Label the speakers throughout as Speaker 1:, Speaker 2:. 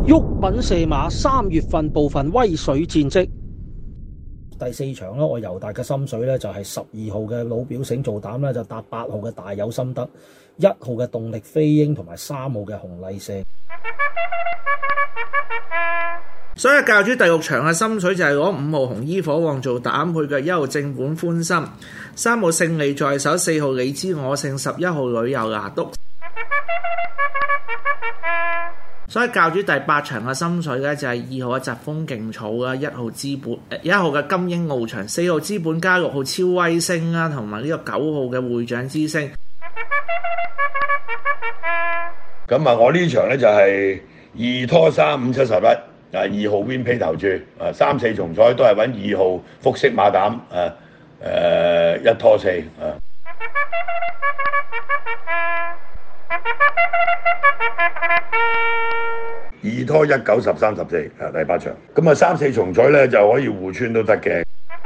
Speaker 1: 沃品射馬3月份部分威水戰績。第4場咧，我尤達嘅心水咧就係12號嘅老表醒做膽咧，就搭8號嘅大有心得，1號嘅動力飛鷹同埋3號嘅紅麗射。
Speaker 2: 所以教主第6場嘅心水就係攞5號紅衣火旺做膽，配嘅1號正本歡心，3號勝利在手，4號你知我勝，11號旅遊拿督。所以教主第8場嘅心水咧就係2號嘅疾風勁草啦，1號資本，1號嘅金鷹翱翔，4號資本加6號超威星啦，同埋呢個9號嘅會長之星。
Speaker 3: 咁啊，我呢場咧就係2拖3 5 7 11，啊2號 Win Pay 投注，啊3 4重彩都係揾2號復式馬膽，1拖4啊。2拖1 9 10 3 14啊，第8場。咁啊3 4重彩咧就可以互穿都得嘅。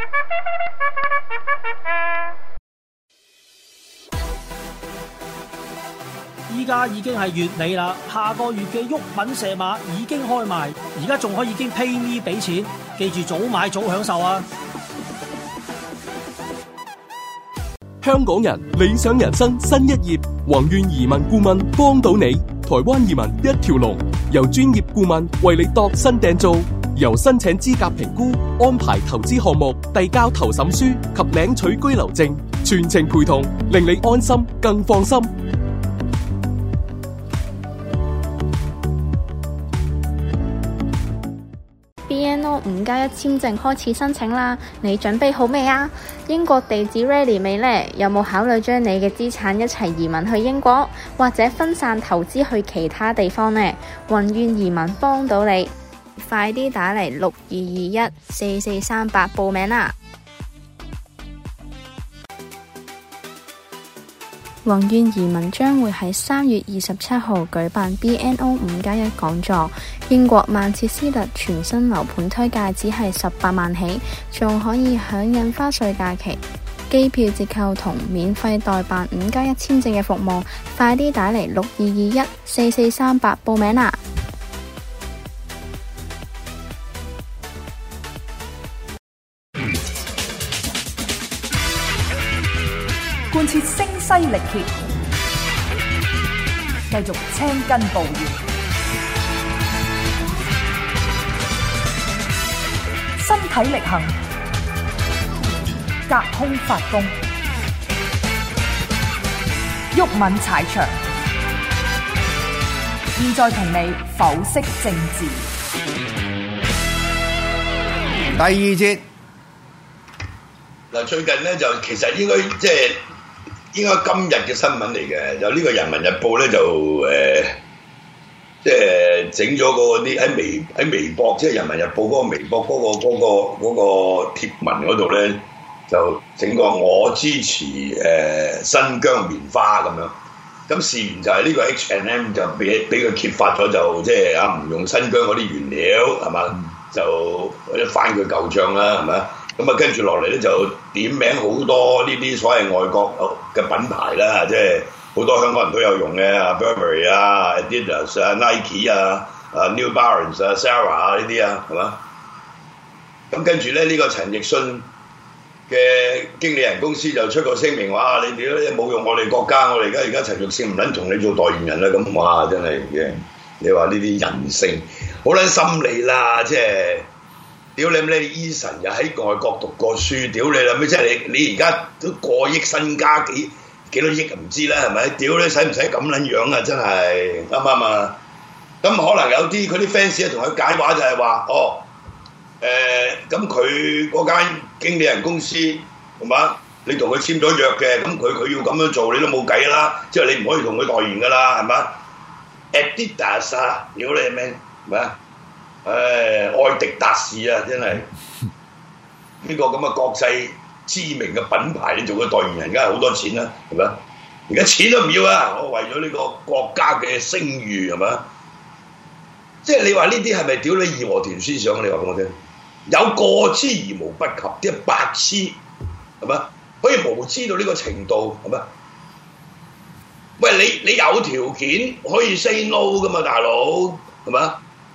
Speaker 1: 依家已經係月尾啦，下個月嘅沃品射馬已經開賣，而家仲可以經 PayMe 俾錢，記住早買早享受啊！
Speaker 4: 香港人理想人生新一頁，宏願移民顧問幫到你，台灣移民一條龍，由專業顧問為你度身訂造，由申請資格評估、安排投資項目、遞交投審書及領取居留證，全程陪同，令你安心更放心。
Speaker 5: BNO 5+1簽證開始申請啦，你準備好未啊？英國地址 ready 未呢？有冇考慮將你嘅資產一齊移民去英國，或者分散投資去其他地方呢？宏願移民幫到你，快啲打嚟62214438報名啦！宏願移民將會喺3月27號舉辦 BNO 5+1講座，英國曼徹斯特全新樓盤推介只係18萬起，仲可以享印花稅假期、機票折扣同免費代辦5+1簽證嘅服務，快啲打嚟62214438報名啦！
Speaker 6: 貫徹聲嘶力竭，繼續青筋暴現，身體力行，隔空發功，毓民踩場。現在同你剖析政治。
Speaker 7: 第2節
Speaker 3: 嗱，最近咧就其實應該今日嘅新聞嚟嘅，就呢個《人民日報》咧就整咗嗰啲喺微博，即係《人民日報》嗰個微博嗰個貼文嗰度咧，就整個我支持新疆棉花咁樣。咁事緣就係呢個 H&M 就俾佢揭發咗，就即係唔用新疆嗰啲原料係嘛，就翻佢舊帳啦係咪？咁啊，跟住落嚟咧就點名好多呢啲所謂外國嘅品牌啦，即係好多香港人都有用嘅，Burberry 啊、Adidas 啊、Nike 啊、New Balance 啊、Zara 啊呢啲啊，係嘛？咁跟住咧呢個陳奕迅嘅經理人公司就出個聲明話：你哋咧冇用我哋國家，我哋而家陳奕迅唔撚同你做代言人啦！咁哇，真係嘅，你話呢啲人性好撚心理啦，即係。屌你咩？Eason 又喺外國讀過書，屌你啦咩？即係你而家都過億身家幾多億唔知啦，係咪？屌你使唔使咁撚樣啊？真係啱唔啱啊？咁可能有啲佢啲 fans 同佢解話就係話，咁佢嗰間經理人公司係嘛？你同佢簽咗約嘅，咁佢要咁樣做，你都冇計啦。即係你唔可以同佢代言噶啦，係嘛 ？Adidas 啊，屌你咩？係咪啊？愛迪達士啊，真係呢個咁嘅國際知名嘅品牌，你做個代言人，梗係好多錢啦，係咪？而家錢都唔要啊！我為咗呢個國家嘅聲譽，係咪？即係你話呢啲係咪屌你義和團思想？你話俾我聽，有過之而無不及，啲白痴係咪？可以無知到呢個程度係咪？喂，你有條件可以 say no 噶嘛，大佬係咪？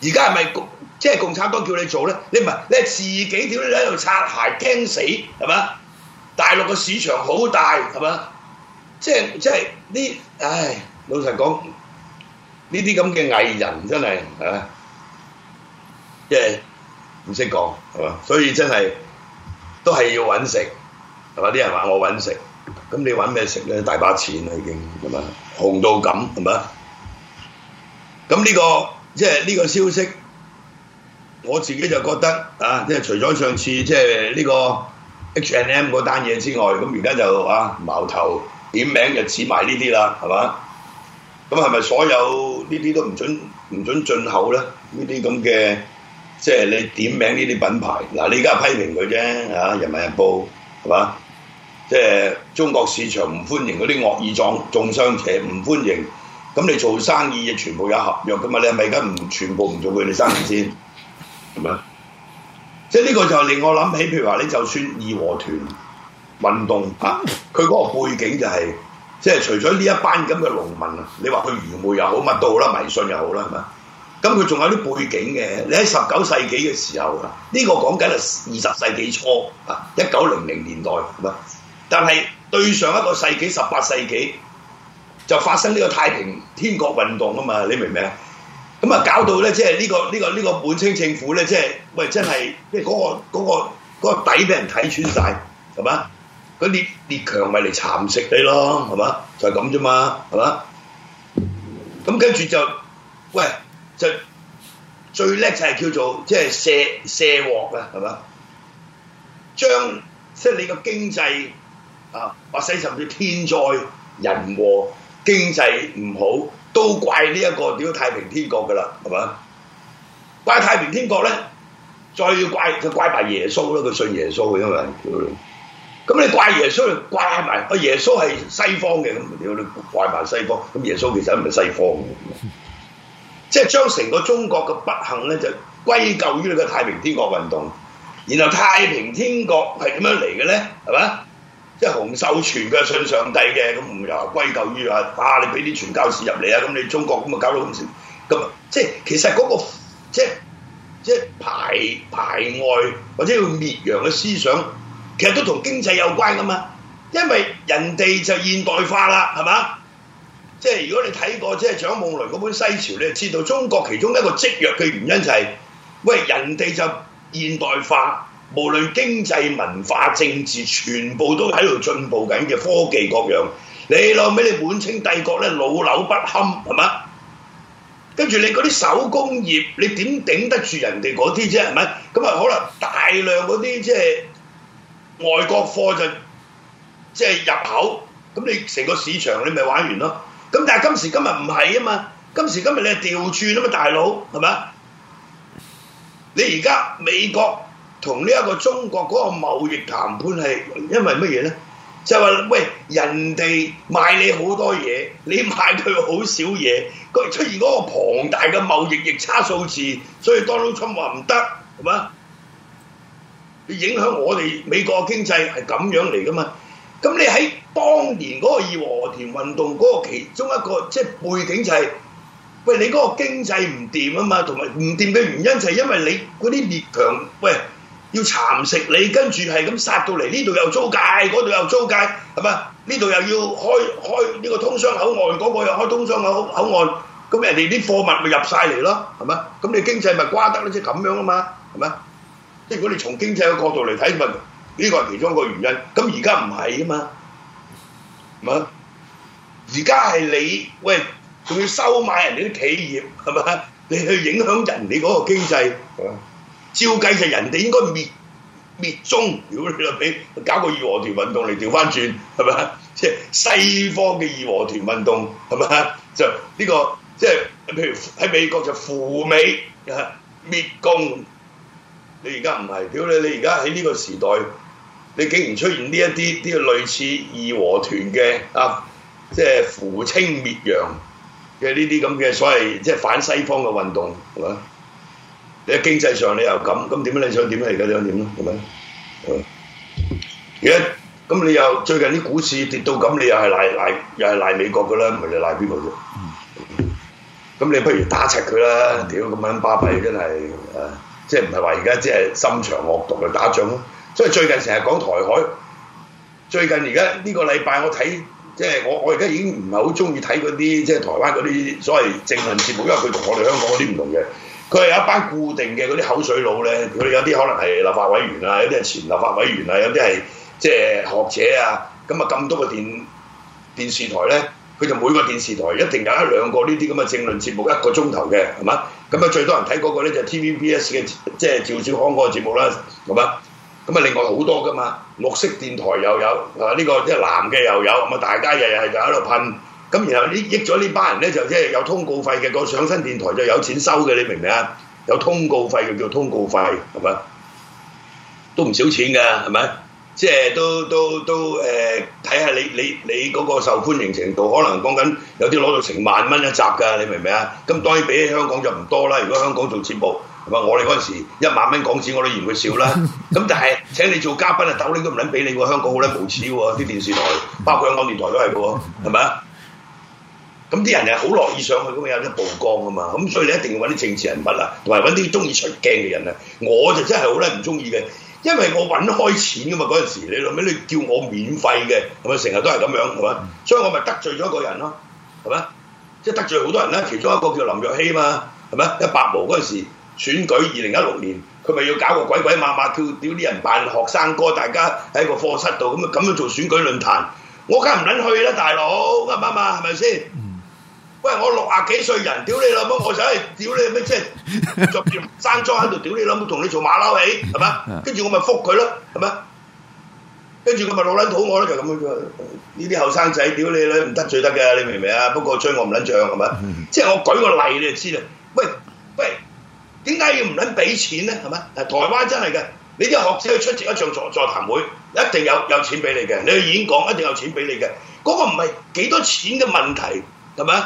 Speaker 3: 而家係咪即係共產黨叫你做咧？你唔係，你係自己屌你喺度擦鞋驚死係嘛？大陸個市場好大係嘛？即係呢，唉，老實講，呢啲咁嘅藝人真係啊，即係唔識講係嘛？所以真係都係要揾食係嘛？啲人話我揾食，咁你揾咩食咧？大把錢啦已經係嘛？紅到咁係嘛？咁呢個即係呢個消息，我自己就覺得啊，即係除咗上次即係呢個 H&M 嗰單嘢之外，咁而家就啊矛頭點名就指埋呢啲啦，係嘛？咁係咪所有呢啲都唔準進口咧？呢啲咁嘅即係你點名呢啲品牌，嗱你而家批評佢啫嚇，《人民日報》係嘛？即係中國市場唔歡迎嗰啲惡意中傷者，唔歡迎。咁你做生意全部有合約噶嘛？你係咪而家唔全部唔做佢哋生意先？係咪？即係呢個就令我諗起，譬如話你就算義和團運動啊，佢嗰個背景就係、是、即係除咗呢一班咁嘅農民啊，你話佢愚昧又好，乜都好啦，迷信又好啦，係咪？咁佢仲有啲背景嘅。你喺19世紀嘅時候啊，呢、這個講緊係20世紀初啊，1900年代係咪？但係對上一個世紀18世紀。就發生呢個太平天國運動啊嘛，你明唔明啊？咁啊搞到咧，即係呢個滿清政府咧，即係喂真係即係嗰個底俾人睇穿晒，係嘛？嗰列強咪嚟蠶食你咯，係嘛？就係咁啫嘛，係嘛？咁跟住就喂就最叻就係叫做即係卸鑊啊，係嘛？將即係你個經濟啊，或者甚至天災人禍。經濟唔好都怪呢一個屌太平天國㗎啦，係嘛？怪太平天國咧，再要怪就怪埋耶穌啦，佢信耶穌嘅，因為咁你怪耶穌，怪埋個耶穌係西方嘅，咁屌你怪埋西方，咁耶穌其實唔係西方嘅，即係將成個中國嘅不幸咧就歸咎於呢個太平天國運動，然後太平天國係點樣嚟嘅咧？係嘛？即係洪秀全佢係信上帝嘅，咁又歸咎於你俾啲傳教士入嚟啊，咁你中國咁啊搞到咁少，咁即係其實嗰、那個即係排外或者要滅洋嘅思想，其實都同經濟有關噶嘛，因為人哋就現代化啦，係嘛？即係如果你睇過即係蔣夢麟嗰本《西潮》，你就知道中國其中一個積弱嘅原因就係、喂人哋就現代化。無論經濟、文化、政治，全部都喺度進步緊嘅科技各樣。你老尾你滿清帝國咧老朽不堪係嘛？跟住你嗰啲手工業，你點頂得住人哋嗰啲啫係咪？咁啊可能大量嗰啲即係外國貨就即係入口，咁你成個市場你咪玩完咯。咁但係今時今日唔係啊嘛，今時今日你係調轉啊嘛，大佬係咪？你而家美國同呢一個中國嗰個貿易談判係因為乜嘢咧？就係話喂，人哋賣你好多嘢，你賣佢好少嘢，佢出現嗰個龐大嘅貿易逆差數字，所以 Donald Trump 話唔得，係嘛？你影響我哋美國嘅經濟係咁樣嚟噶嘛？咁你喺當年嗰個義和團運動嗰個其中一個即係背景就係、喂你嗰個經濟唔掂啊嘛，同埋唔掂嘅原因就係因為你嗰啲列強喂。要蠶食你，跟住係咁殺到嚟呢度又租界，嗰度又租界，係嘛？呢度又要開呢個通商口岸，嗰個又開通商口岸，咁人哋啲貨物咪入晒嚟咯，係嘛？咁你經濟咪瓜得咧，即係咁樣啊嘛，係嘛？即係如果你從經濟嘅角度嚟睇，咪呢個係其中一個原因。咁而家唔係啊嘛，係嘛？而家係你喂，仲要收買人哋啲企業，係嘛？你去影響人哋嗰個經濟，係嘛？照計就人哋應該滅中，如果你話俾搞個義和團運動嚟調翻轉，係咪？即係西方嘅義和團運動，係咪？就呢個即係譬如喺美國就扶美滅共，你而家唔係，屌你而家喺呢個時代，你竟然出現呢一啲類似義和團嘅即係扶清滅洋嘅呢啲咁嘅所謂即係反西方嘅運動，係咪？你喺經濟上你又咁點樣？你想點咧？而家你想點咧？係咪？而家咁你又最近啲股市跌到咁，你又係賴美國㗎啦，唔係你賴邊個啫？ 咁你不如打柒佢啦！屌咁撚巴閉真係即係唔係話而家即係心腸惡毒去打仗咯？所以最近成日講台海，最近而家呢個禮拜我睇即係我而家已經唔係好中意睇嗰啲即係台灣嗰啲所謂政論節目，因為佢同我哋香港嗰啲唔同嘅。佢係有一班固定嘅嗰啲口水佬咧，佢哋有啲可能係立法委員啊，有啲係前立法委員啊，有啲係即係學者啊。咁啊咁多個電視台咧，佢就每個電視台一定有一兩個呢啲咁嘅政論節目1個鐘頭嘅，係嘛？咁啊最多人睇嗰個咧就係 TVBS 嘅即係趙少康嗰個節目啦，係嘛？咁啊另外好多噶嘛，綠色電台又有啊，呢個即係藍嘅又有，咁啊大家日日就喺度噴。咁然後益咗呢班人咧，就即係有通告費嘅，個上新電台就有錢收嘅，你明唔明啊？有通告費嘅叫通告費，係咪？都唔少錢㗎，係咪？即係都睇下你嗰個受歡迎程度，可能講緊有啲攞到成萬蚊一集㗎，你明唔明啊？咁當然比起香港就唔多啦。如果香港做節目，係咪？我哋嗰陣時1萬蚊港紙我都嫌佢少啦。咁但係請你做嘉賓啊，斗零都唔撚俾你喎，香港好撚無恥喎，啲電視台，包括香港電台都係喎，係咪啊？咁啲人係好樂意上去，咁有啲曝光啊嘛，咁所以你一定要揾啲政治人物啊，同埋揾啲中意出鏡嘅人啊。我就真係好撚唔中意嘅，因為我揾開錢噶嘛嗰陣時，你諗咩？你叫我免費嘅，係咪成日都係咁樣係咪？所以我咪得罪咗一個人咯，係咪？即係得罪好多人啦，其中一個叫林若曦嘛，係咪？100毛嗰陣時選舉2016年，佢咪要搞個鬼鬼馬馬，叫屌啲人扮學生哥，大家喺個課室度咁樣做選舉論壇，我梗係唔撚去啦，大佬啱唔啱啊？係咪先？喂，我60幾歲人，屌你老母，我想係屌你咩？即係着住山裝喺度，屌你老母，同你做馬騮戲，係咪？跟住我咪覆佢咯，係咪？跟住佢咪老撚肚我咯，就咁樣啫。呢啲後生仔，屌你啦，唔得罪得嘅，你明唔明啊？不過追我唔撚脹，係咪？即係我舉個例你就知啦。喂，點解要唔撚俾錢咧？係咪？台灣真係嘅，你啲學者去出席一場座談會，一定有錢俾你嘅。你去演講一定有錢俾你嘅。嗰個唔係幾多錢嘅問題，係咪？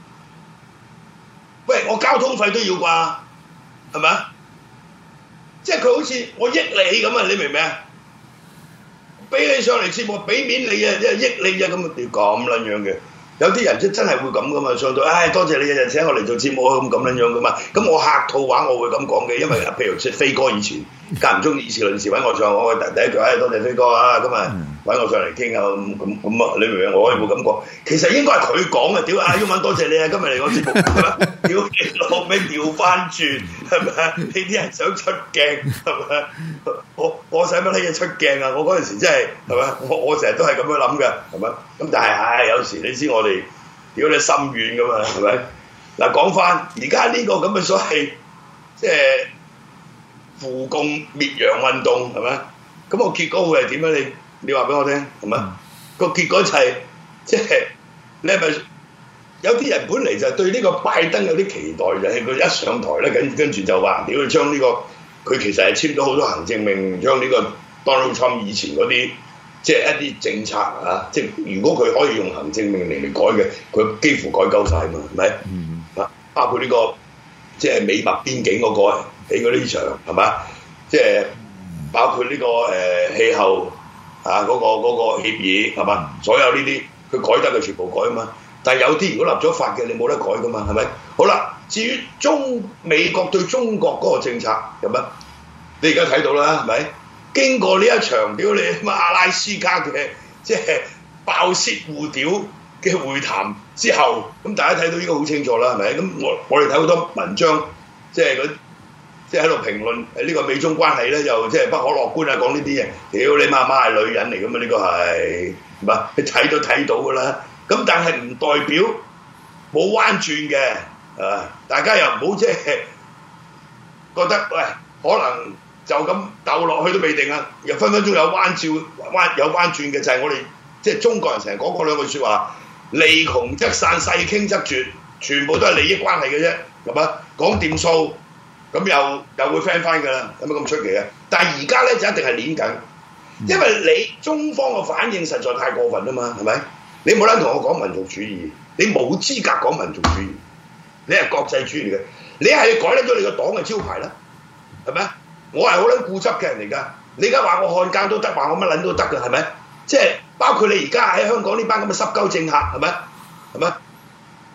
Speaker 3: 喂，我交通費都要啩，係咪啊？即係佢好似我益你咁啊！你明唔明啊？俾你上嚟節目，俾面你啊，即係益你啊！咁啊，屌咁撚樣嘅，有啲人真係會咁噶嘛，上到多謝你日日請我嚟做節目啊，咁撚樣噶嘛。咁我客套話我會咁講嘅，因為譬如飛哥以前間唔中以事論事揾我上，我第一句多謝飛哥啊，咁啊揾我上嚟傾啊，咁啊，你明唔明？我可以冇咁講，其實應該係佢講嘅，屌毓民多謝你啊，今日嚟我節目，係咪？屌你老味調翻轉，係咪啊？你啲人想出鏡，係咪？我使乜呢嘢出鏡啊？我嗰陣時真係係咪？我成日都係咁樣諗嘅，係咪？咁但係有時你知我哋屌你心軟噶嘛，係咪？嗱講翻而家呢個咁嘅所謂即係扶共滅洋運動係咪？咁個結果會係點樣？你話俾我聽係咪？個結果就係即係你係咪有啲人本嚟就對呢個拜登有啲期待，就係佢一上台咧，跟住就話屌佢將呢個佢其實係簽咗好多行政命令，將呢個 Donald Trump 以前嗰啲即係一啲政策啊，即係如果佢可以用行政命令嚟改嘅，佢幾乎改鳩晒嘛，係咪？包括呢個即係美墨邊境嗰個起嗰呢場係嘛？即係包括呢個氣候啊嗰個協議係嘛？所有呢啲佢改得佢全部改啊嘛。但係有啲如果立咗法嘅，你冇得改噶嘛，係咪？好啦，至於美國對中國嗰個政策係咪？你而家睇到啦，係咪？經過呢一場屌你乜阿拉斯加嘅即係爆竊互屌嘅會談之後，咁大家睇到呢個好清楚啦，係咪？咁我哋睇好多文章，即係喺度評論呢個美中關係咧，又即係不可樂觀啊，講呢啲嘢。屌你媽媽係女人嚟㗎嘛？呢個係嘛？你睇都睇到㗎啦。咁但係唔代表冇彎轉嘅，大家又唔好即係覺得喂，可能就咁鬥落去都未定啊，又分分鐘有彎轉嘅，就係我哋即係中國人成日講嗰兩句説話，利窮則散，勢傾則絕，全部都係利益關係嘅啫，係嘛？講掂數，咁又會 friend 翻㗎啦，有乜咁出奇啊？但係而家咧就一定係攣緊，因為你中方嘅反應實在太過分啊嘛，係咪？你冇得同我講民族主義，你冇資格講民族主義，你係國際主義嚟嘅，你係改甩咗你個黨嘅招牌啦，係咪？我係好撚固執嘅人嚟㗎，你而家話我漢奸都得，話我乜撚都得㗎，係咪？即係包括你而家喺香港呢班咁嘅濕鳩政客，係咪？係咪？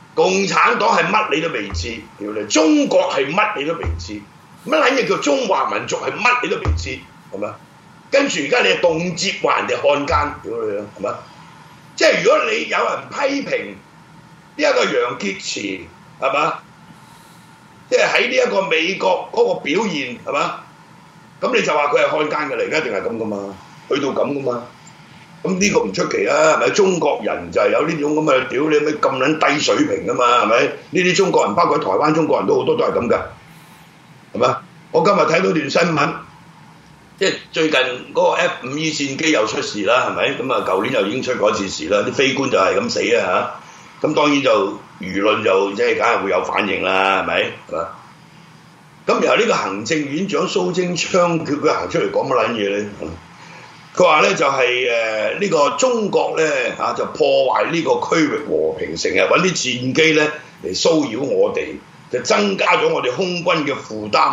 Speaker 3: 共產黨係乜你都未知，屌你！中國係乜你都未知，乜撚嘢叫中華民族係乜你都未知，係咪？跟住而家你係動輒話人哋漢奸，屌你啦，係咪？即係如果你有人批評呢一個楊潔篪，係嘛？即係喺呢一個美國嗰個表現，係嘛？咁你就話佢係漢奸嘅嚟，而家一定係咁噶嘛？去到咁噶嘛？咁呢個唔出奇啦，係咪？中國人就係有呢種咁嘅屌你咩咁撚低水平噶嘛，係咪？呢啲中國人包括台灣中國人都好多都係咁噶，係嘛？我今日睇到段新聞，即係最近嗰個 F-5E 戰機又出事啦，係咪？咁啊，舊年又已經出過一次事啦，啲飛官就係咁死啊嚇！咁當然就輿論就即係梗係會有反應啦，係咪？係嘛？咁然後呢個行政院長蘇貞昌叫佢行出嚟講乜撚嘢咧？佢話咧就係呢個中國咧嚇就破壞呢個區域和平，成日揾啲戰機咧嚟騷擾我哋，就增加咗我哋空軍嘅負擔。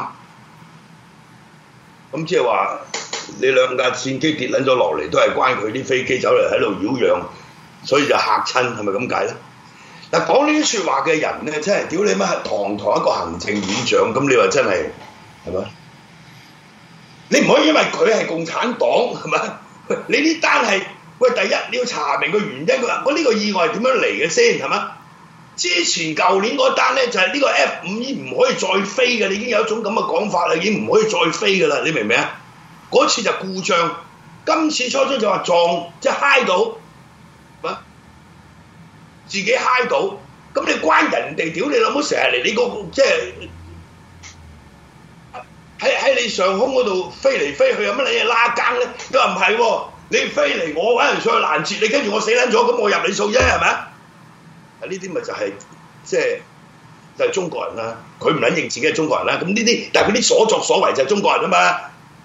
Speaker 3: 咁即係話你兩架戰機跌撚咗落嚟，都係關佢啲飛機走嚟喺度擾攘，所以就嚇親，係咪咁解咧？嗱，講呢啲説話嘅人咧，真係屌你乜堂堂一個行政院長，咁你話真係係咪？你唔可以因為佢係共產黨係咪？你呢單係喂，第一你要查明個原因，佢話呢個意外係點樣嚟嘅先係嘛？之前舊年嗰單咧就係呢個 F-5E 唔可以再飛嘅，你已經有一種咁嘅講法啦，已經唔可以再飛嘅啦，你明唔明啊？嗰次就故障，今次初初就話撞即係揩到，自己揩到，咁你關人哋屌你老母成日嚟你個即係喺你上空嗰度飛嚟飛去，有乜嘢拉更咧？佢話唔係喎，你飛嚟我揾人上去攔截你，跟住我死撚咗，咁我入你數啫，係咪啊？呢啲咪就係即係中國人啦，佢唔撚認自己係中國人啦，咁呢啲但係佢啲所作所為就係中國人啊嘛。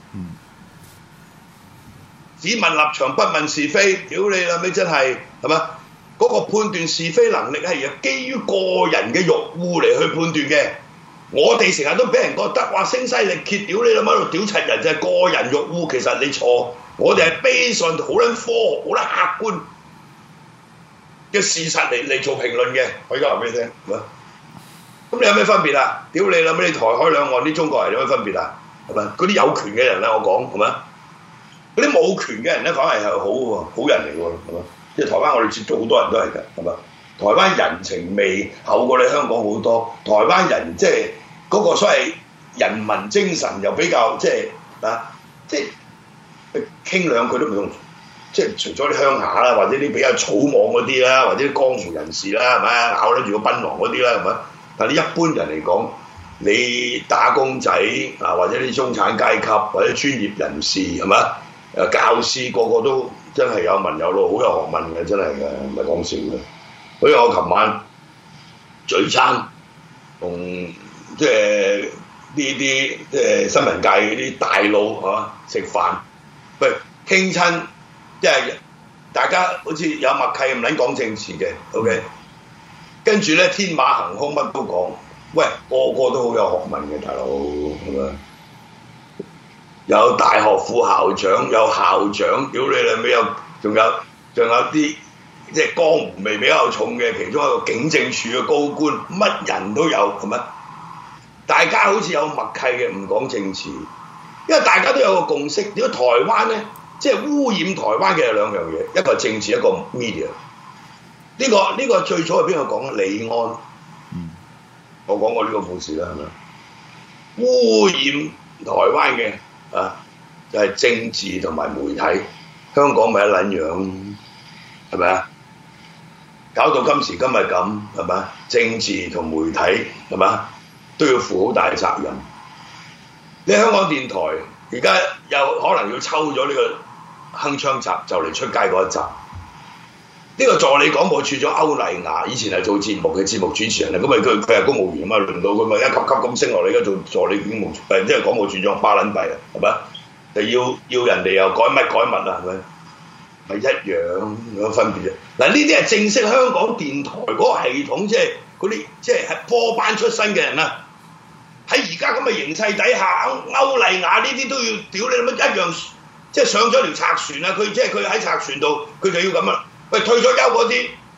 Speaker 3: 只問立場不問是非，屌你啦！咪真係係嘛？嗰個判斷是非能力係基於個人嘅欲惡嚟去判斷嘅。我哋成日都俾人覺得話聲嘶力竭，屌你啦！喺度屌柒人就係個人欲惡，其實你錯。我哋係based on好撚科學、好撚客觀嘅事實嚟做評論嘅。我而家話俾你聽，係嘛？咁你有咩分別啊？屌你啦！你台海兩岸啲中國人有咩分別啊？係咪？嗰啲有權嘅人咧，我講係咪？嗰啲冇權嘅人咧，反而係好喎，好人嚟喎，係嘛？即係台灣，我哋接觸好多人都係㗎，係嘛？台灣人情味厚過你香港好多，台灣人即係嗰個所謂人民精神又比較即係傾兩句都唔用，即係除咗啲鄉下啦，或者啲比較草莽嗰啲啦，或者啲江湖人士啦，係咪咬得住個檳榔嗰啲啦，係咪？但係你一般人嚟講，你打工仔啊，或者啲中產階級或者專業人士係咪？教師個個都真係有文有路，好有學問嘅，真係嘅，唔係講笑嘅。所以我琴晚聚餐同即係呢啲即係新聞界嗰啲大佬係嘛食飯，喂傾親，即係大家好似有默契，唔撚講政治嘅 ，OK。跟住咧天馬行空乜都講，喂個個都好有學問嘅大佬係咪？有大學副校長，有校長，屌你兩尾有，仲有啲即係江湖味比較重嘅，其中一個警政署嘅高官，乜人都有，係咪？大家好似有默契嘅，唔講政治，因為大家都有個共識。如果台灣咧，即係污染台灣嘅係兩樣嘢，一個係政治，一個 media。呢個最早係邊個講啊？李安，我講過呢個故事啦，係咪？污染台灣嘅。就係政治同埋媒體，香港咪一撚樣，係咪啊？搞到今時今日咁，係咪？政治同媒體係咪都要負好大責任。你香港電台而家有可能要抽咗呢個鏗鏘集，就嚟出街嗰一集。呢個助理廣播處長歐麗雅以前係做節目嘅節目主持人啦，咁咪佢係公務員啊嘛，輪到佢咪一級級咁升落嚟，而家做助理警務即係廣播處長巴撚閉啊，係咪？就要人哋又改乜啊，係咪？咪一樣有分別啫。嗱，呢啲係正式香港電台嗰個系統，即係嗰啲即係科班出身嘅人啊。喺而家咁嘅形勢底下，歐麗雅呢啲都要屌你乜一樣，即係上咗條賊船啊！佢即係佢喺賊船度，佢就要咁啊！喂，退咗休嗰啲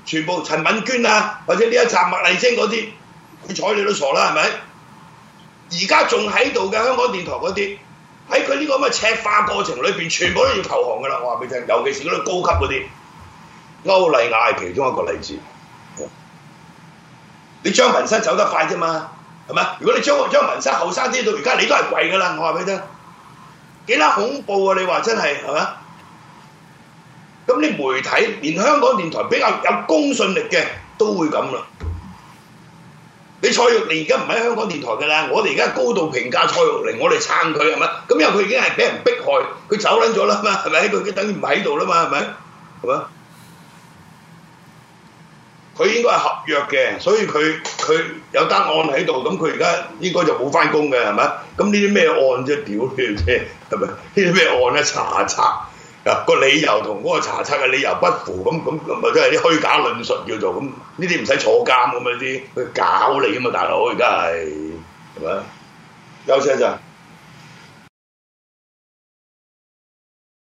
Speaker 3: 全部陳敏娟啊，或者呢一集麥麗晶嗰啲，佢睬你都傻啦，係咪？而家仲喺度嘅香港電台嗰啲，喺佢呢個咁嘅赤化過程裏邊，全部都要投降噶啦！我話俾你聽，尤其是嗰啲高級嗰啲，歐麗雅係其中一個例子。你張文生走得快啫嘛，係咪？如果你張文生後生啲到而家，你都係跪噶啦！我話俾你聽，幾撚恐怖啊！你話真係係咪？咁你媒體連香港電台比較有公信力嘅都會咁啦。你蔡玉玲而家唔喺香港電台㗎啦，我哋而家高度評價蔡玉玲，我哋撐佢係咪？咁因為佢已經係俾人迫害，佢走撚咗啦嘛，係咪？佢已經等於唔喺度啦嘛，係咪？係咪？佢應該係合約嘅，所以佢有單案喺度，咁佢而家應該就冇翻工嘅，係咪？咁呢啲咩案啫？屌你啫，係咪？呢啲咩案咧？查冊嗱個理由同嗰個查冊嘅理由不符，咁咪即係啲虛假論述叫做咁，呢啲唔使坐監咁啊啲，佢搞你啊嘛，大佬而家係咪？休息一陣。